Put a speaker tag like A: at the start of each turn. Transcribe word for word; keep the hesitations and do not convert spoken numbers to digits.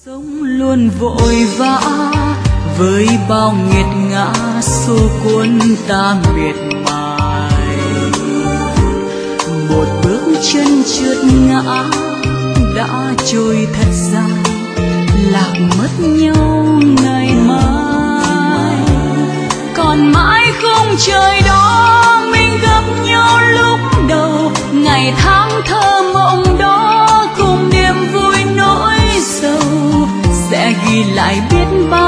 A: sống luôn vội vã với bao nghiệt ngã xô cuốn ta miệt mài, một bước chân trượt ngã đã trôi thật dài, lạc mất nhau ngày mai. Còn mãi khung trời đó mình gặp nhau lúc đầu, ngày tháng thơ mộng đó cùng niềm vui nỗi sầu sẽ ghi lại biết bao